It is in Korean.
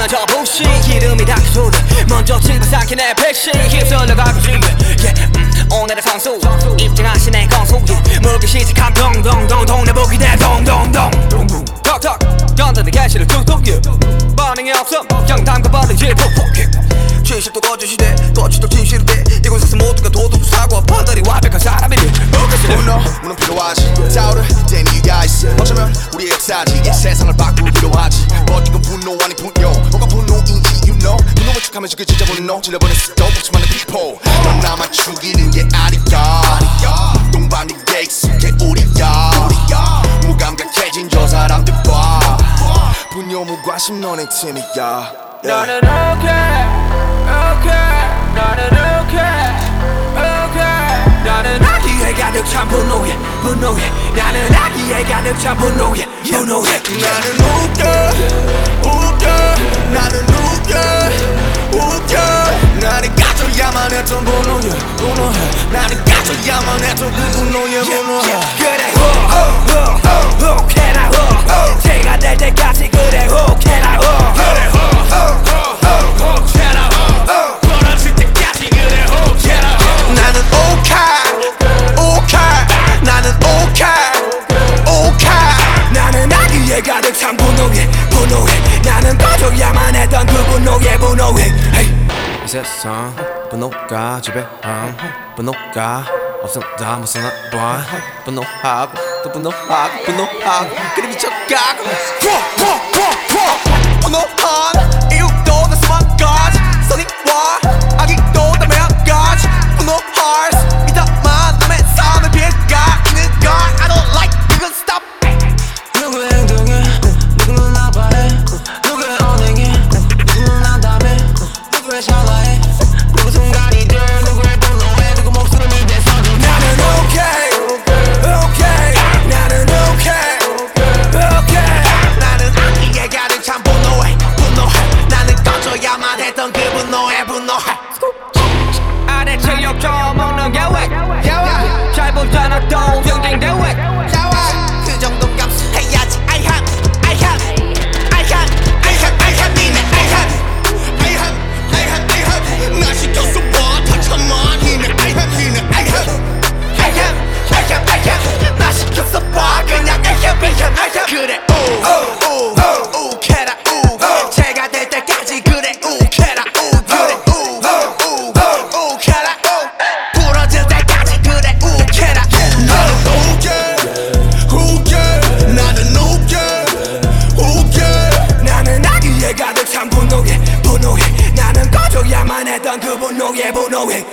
저 부시 기름이 닿기 소리 먼저 집어삼킨 내 백신 휩쓸려 가고지 오늘의 선수 입증하신 내 건수 물기 시작한 동동동 동네 보기 내 동동동 턱턱 연단의 개시를 툭툭 반응이 없음 경담과 버리지 푹푹 진실도 거짓이돼 거짓도 진실이돼 이곳에서 모두가 도둑 사고 판단이 완벽한 사람이니 분노 문은 필요하지 싸우려 땐 이유가 있어 어쩌면 우리의 역사지 이 세상을 바꾸기로 하지 버티건 분노 아니 분노 뭐가 분노인지 you know 분노를 축하면서 그 진짜 분노 질러버린 수도 없지만은 people 넌 나만 죽이는 게 아니야 동방의 게 익숙해 우리야 무감각해진 저 사람들 봐 분노 무관심 너네 팀이야 나는 okay 나는 아기에 가득 찬 분노에 나는 아기에 가득 찬 분노에 나는 웃겨 나는 가져야만 했던 분노에 나는 가져야만 했던 그 분노에 그래 혹해라 혹 제가 될 때까지 그래 혹해라 혹해라 벌어질 때까지 그래 혹해라 나는 나는 나는 아기에 가득 찬 분노에 나는 꺼져야만 했던 그 분노에 이 세상 분노가 지배함 분노가 없어 다 못 사나 봐 분노하고 또 분노하고 그래 미쳐가고 분노한 이유도 다 수만까지 선의와 악의도 다 매한까지 분노할 수 있다만 남의 삶을 비해가 있는 걸 I don't like 이건 stop 누구의 행동에 누구는 나빠해 누구의 언행에 누구는 안담해 누구의 샤라해 누구 순간이들 누구의 분노에 누구 목숨을 내서도 나는 okay 나는 나는 아기에 가득 찬 분노해 나는 꺼져야만 했던 그 분노해 아래 체력 좀 먹는 계획 잘 보잖아 또 경쟁 대회 그 정도 감수해야지 I have 나 시켰어 봐 다참만 힘내 I have 나 시켰어 봐 그냥 I have 그래 우캐라 제가 될 때까지 그래 우캐라 우캐라 부러질 때까지 그래 우캐라 나는 아기에 가득 찬 분노에 나는 꺼져야만 했던 그 분노에